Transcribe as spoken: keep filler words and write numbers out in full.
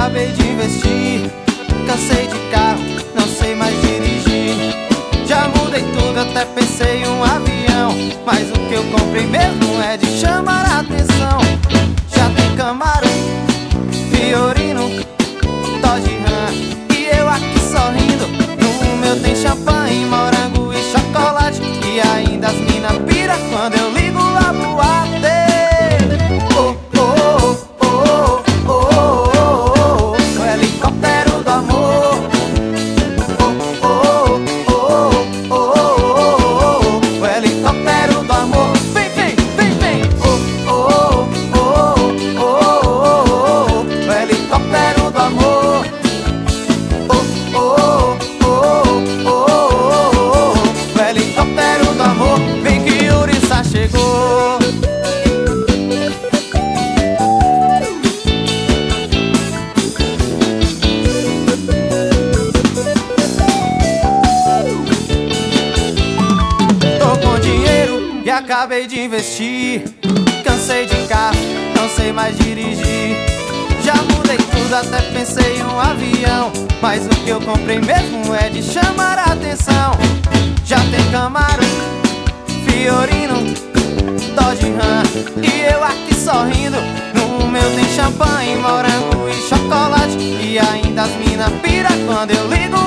acabei de investir. Cansei de carro, não sei mais dirigir. Já mudei tudo, até pensei em um avião, mas o que eu comprei mesmo é de chamar a atenção. Já tem Camaro, Fiorino, Dodge Ram, e eu aqui sorrindo. No meu tem champanhe, morango e chocolate, e ainda as mina pira quando eu ligo a boate. Oh, oh, oh, oh, oh, oh, oh, oh, o helicóptero do amor. Oh, oh, oh, oh, oh, oh, oh, o helicóptero do amor. Vem, vem, vem, vem. Oh, oh, oh, oh, oh, oh, o helicóptero do amor. Oh, oh, oh, oh, oh, oh, o helicóptero do amor. Vem que Yuriçá chegou. E acabei de investir. Cansei de carro, não sei mais dirigir. Já mudei tudo, até pensei em um avião, mas o que eu comprei mesmo é de chamar a atenção. Já tem Camaro, Fiorino, Dodge Ram, e eu aqui sorrindo. No meu tem champanhe, morango e chocolate, e ainda as mina pira quando eu ligo